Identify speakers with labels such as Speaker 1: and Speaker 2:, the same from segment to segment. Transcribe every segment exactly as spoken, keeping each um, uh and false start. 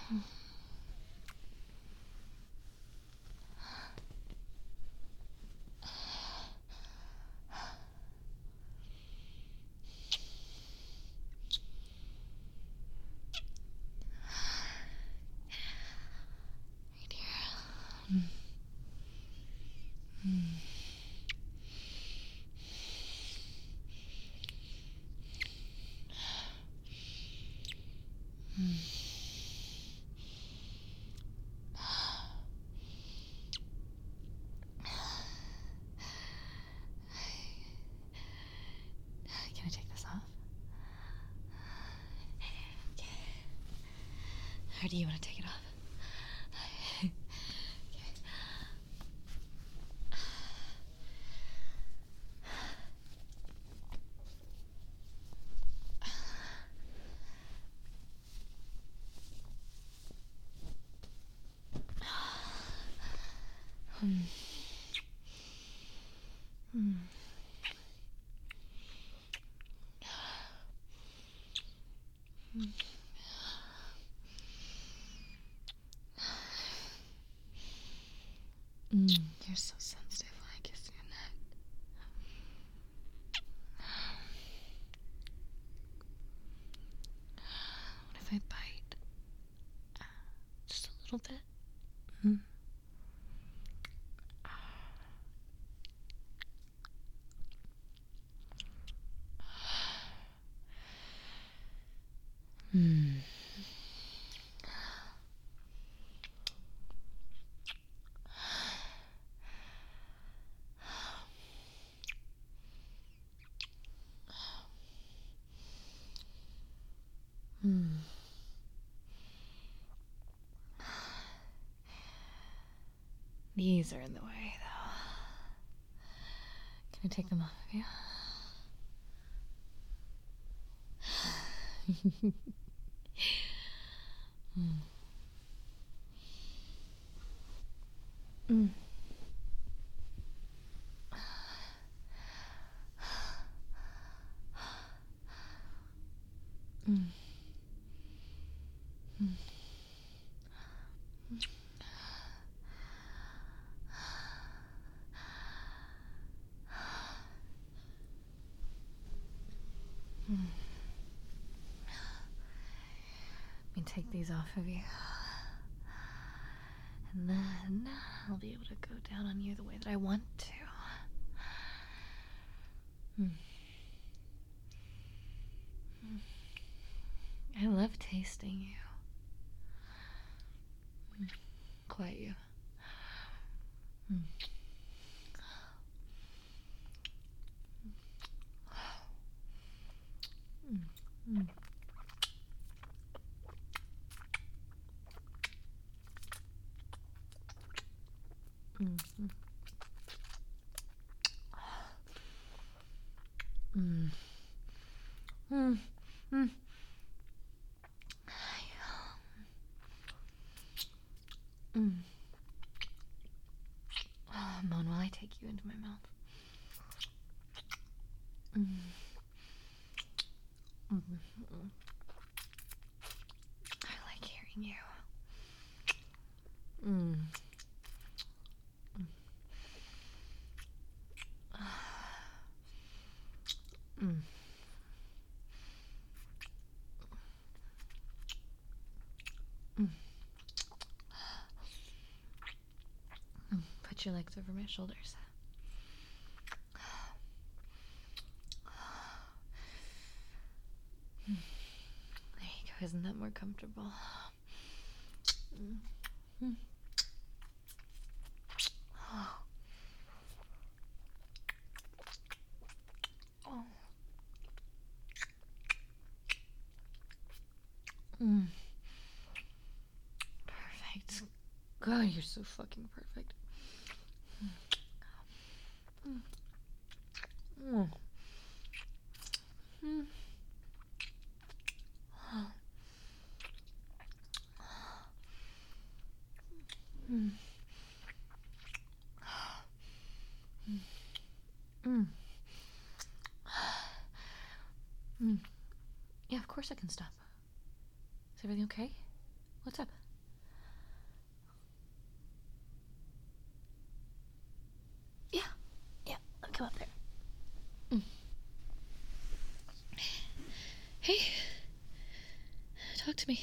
Speaker 1: Right here. Mm. Mm. Mm. Can I take this off? Okay. Or do you want to take it off? Okay. Hmm. Hmm. Hmm. Mm, you're so sensitive when I kiss your neck. What if I bite? Just a little bit. Mm. Hmm. Hmm. These are in the way, though. Can I take them off of you? mm. Mm. Mm. Mm. Mm. Let me take these off of you. And then I'll be able to go down on you the way that I want to. Mm. Mm. I love tasting you. Mm. Quiet you. Mm. Mm. Mm. Mm. Mm. Mm. Mm. Mm. Oh, Mon, while I take you into my mouth. Mm. Mm. Mm. I like hearing you. Mm. Mm. Mm. Mm. Mm. Put your legs over my shoulders. Mm. There you go. Isn't that more comfortable? Mm. Mm. Oh. Oh. Mm. Perfect. God, you're so fucking perfect. Mm. Mm. Mm. Mm. Mm. Mm. Mm. Yeah, of course I can stop. Is everything okay? What's up? Yeah, yeah, I'll come up there. Mm. Hey, talk to me.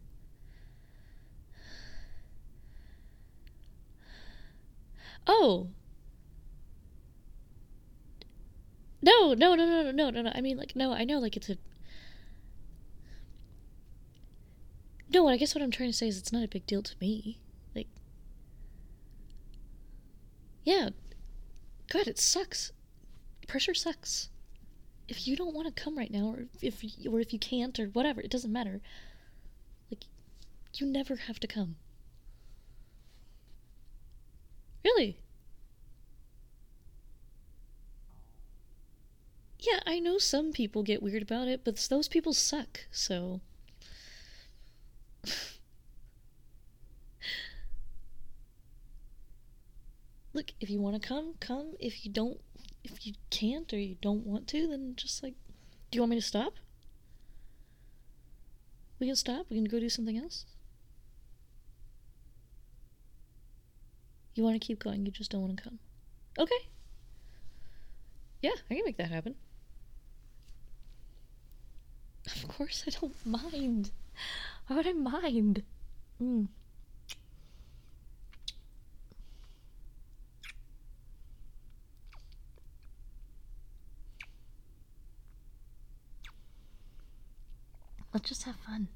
Speaker 1: Oh. No, no, no, no, no, no, no. I mean, like, no, I know, like, it's a... No, I guess what I'm trying to say is it's not a big deal to me. Like... Yeah. God, it sucks. Pressure sucks. If you don't want to come right now, or if you, or if you can't, or whatever, it doesn't matter. Like, you never have to come. Really? Yeah, I know some people get weird about it, but those people suck, so... Look, if you want to come, come. If you don't, if you can't or you don't want to, then just like... Do you want me to stop? We can stop? We can go do something else? You want to keep going, you just don't want to come. Okay. Yeah, I can make that happen. Of course I don't mind. Why would I mind? Mm. Let's just have fun.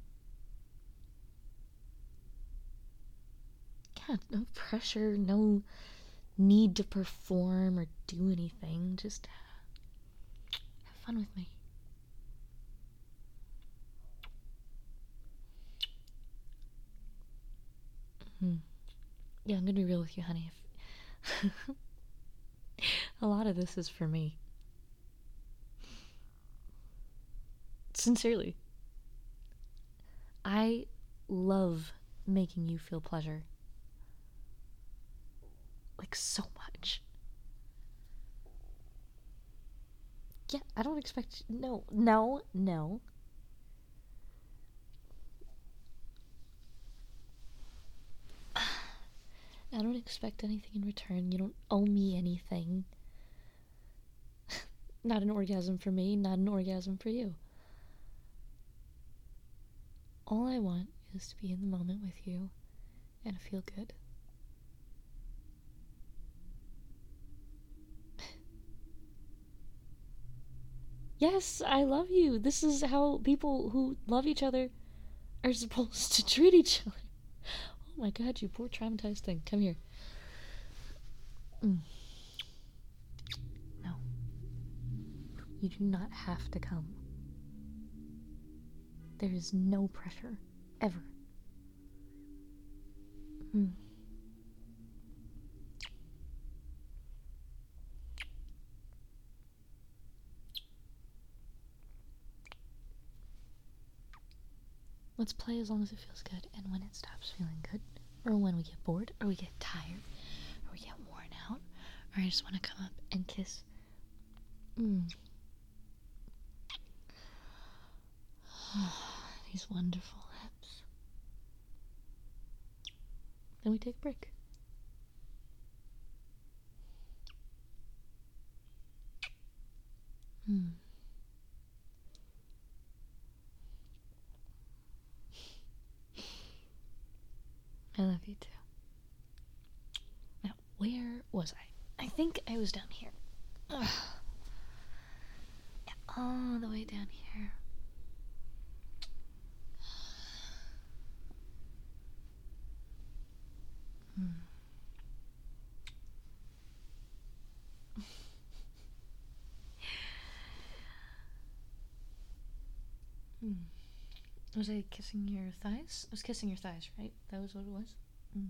Speaker 1: Yeah, no pressure, no need to perform or do anything. Just have fun with me. Mm. Yeah, I'm gonna be real with you, honey. If a lot of this is for me. Sincerely. I love making you feel pleasure. Like, so much. Yeah, I don't expect... No, no, no. I don't expect anything in return. You don't owe me anything. Not an orgasm for me, not an orgasm for you. All I want is to be in the moment with you and feel good. Yes, I love you. This is how people who love each other are supposed to treat each other. Oh my god, you poor traumatized thing. Come here. Mm. No. You do not have to come. There is no pressure. Ever. Mm. Let's play as long as it feels good, and when it stops feeling good, or when we get bored, or we get tired, or we get worn out, or I just want to come up and kiss. Mm. These wonderful lips. Then we take a break. Hmm. I love you too. Now, where was I? I think I was down here. Ugh. Yeah, all the way down here. Hmm. Hmm. Was I kissing your thighs? I was kissing your thighs, right? That was what it was? Mm.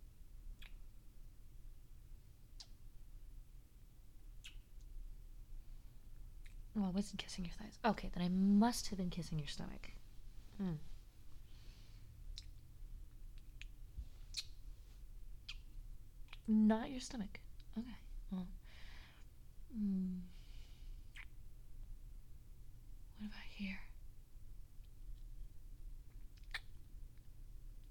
Speaker 1: Oh, I wasn't kissing your thighs. Okay, then I must have been kissing your stomach. Hmm. Not your stomach. Okay. Well. Mm. What about here?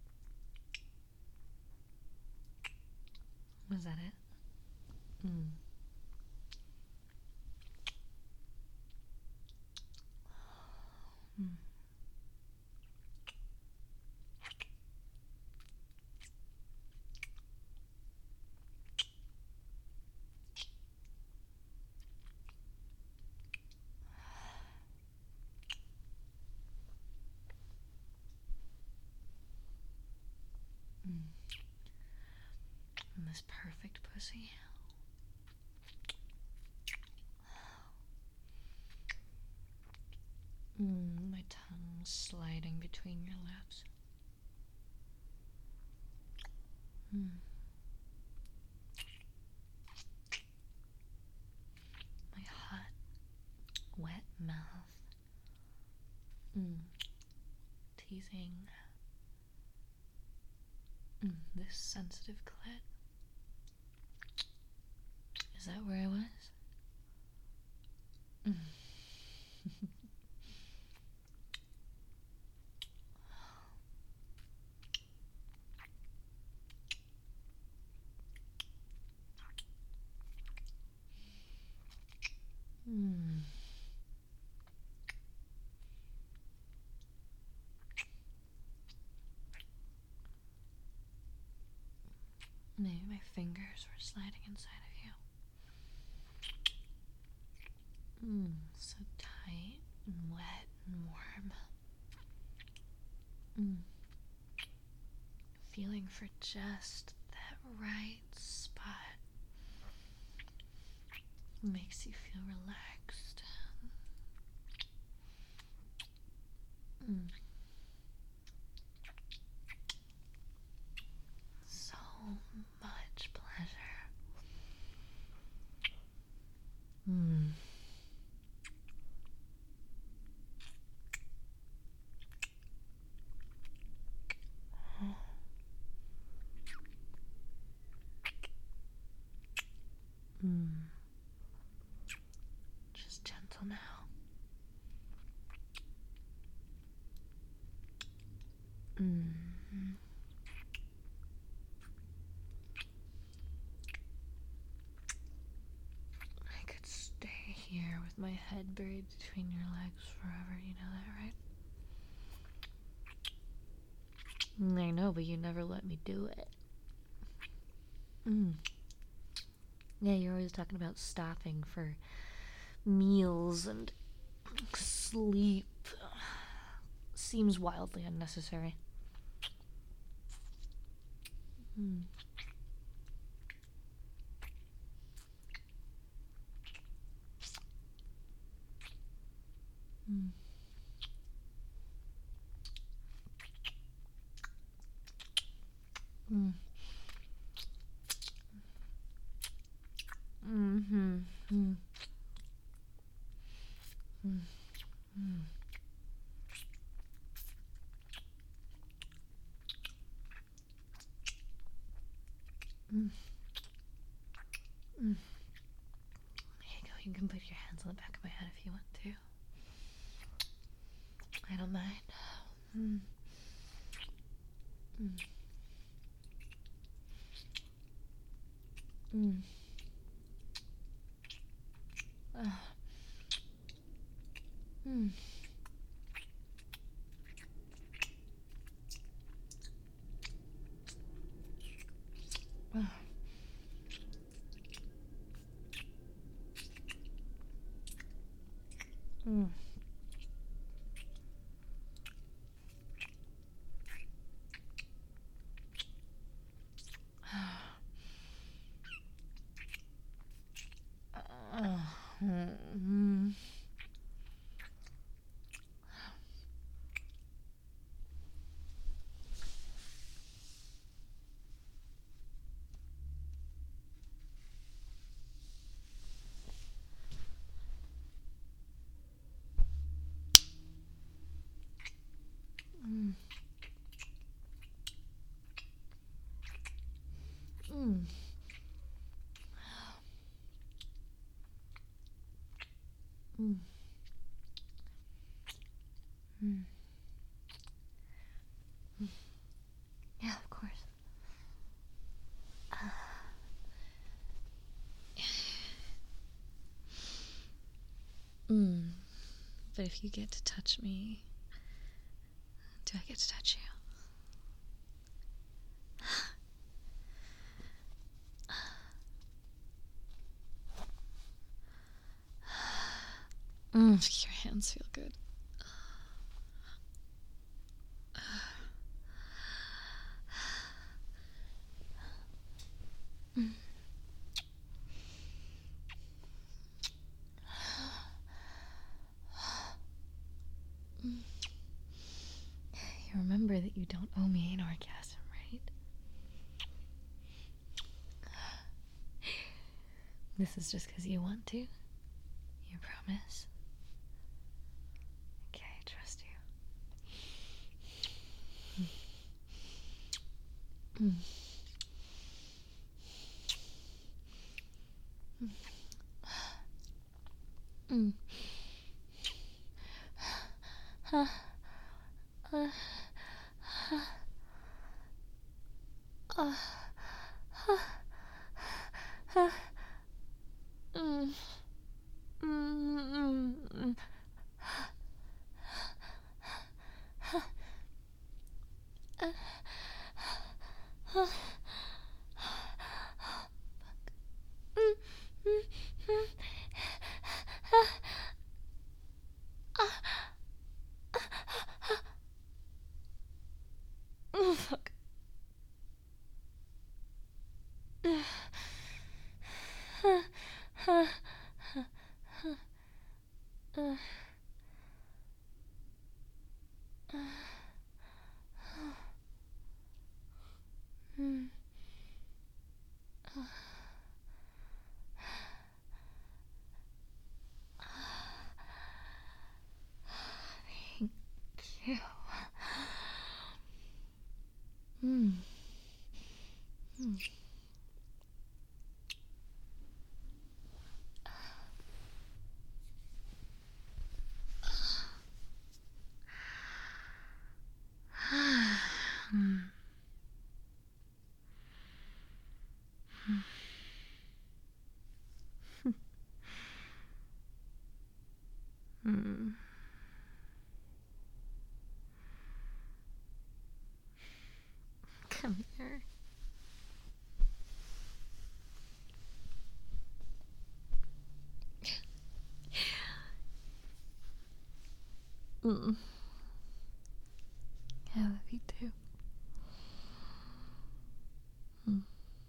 Speaker 1: this perfect pussy. Mm, my tongue sliding between your lips. Mm. My hot, wet mouth. Mm. Teasing. Mm. This sensitive clit. Is that where I was? Mm. Mm. Maybe my fingers were sliding inside of you. Mm. So tight and wet and warm. Mm. Feeling for just that right spot. Makes you feel relaxed. Mm. So much pleasure. Mm. Mm. Just gentle now. Mm. I could stay here with my head buried between your legs forever, you know that, right? I know, but you never let me do it. Mm. Yeah, you're always talking about stopping for meals and sleep. Seems wildly unnecessary. Mm. Mm. Mm. Mm-hmm. Mm. Mm. Mm. Mm. Mm. Here you go. You can put your hands on the back of my head if you want to. I don't mind. Mm. Mm. Mm. Uh. Mm. Uh. Mm. Uh. Mm. Mm. Mm. Mm. Mm. Yeah, of course. Uh. Mm. But if you get to touch me, do I get to touch you? Mm. Your hands feel good. You remember that you don't owe me an orgasm, right? This is just because you want to? You promise? Okay, I trust you. Mm. Mm. Mm. Huh. Uh. Huh. Uh. Huh. Huh. Mm. Mm. Mm. Mm. Huh. Uh. Huh. Mm. Mm. Mm. Oh, fuck. Thank you. Mm. Mm. Mm. Mm. Come here. Mm. I love you too. Mm.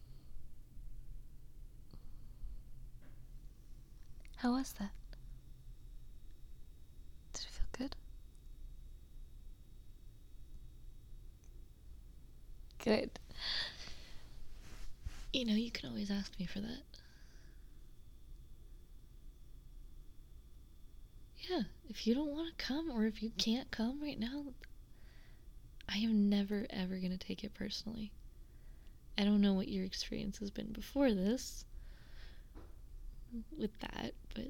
Speaker 1: How was that? Did it feel good? Good. You know, you can always ask me for that. Yeah, if you don't want to come or if you can't come right now, I am never ever gonna take it personally. I don't know what your experience has been before this with that, but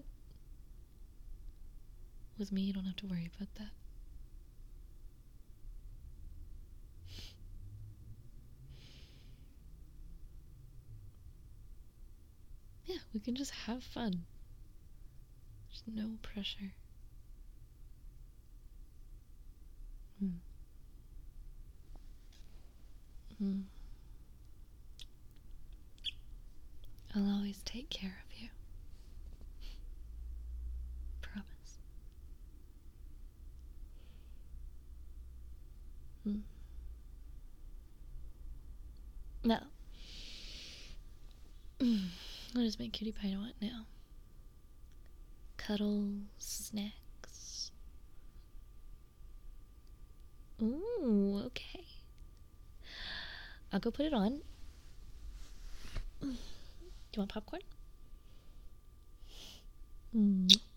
Speaker 1: with me, you don't have to worry about that. Yeah, we can just have fun. There's no pressure. Mm. Mm. I'll always take care of you. Promise. Mm. No. Mm. What does my cutie pie want now? Cuddles, snacks. Ooh, okay. I'll go put it on. Do you want popcorn? Mm.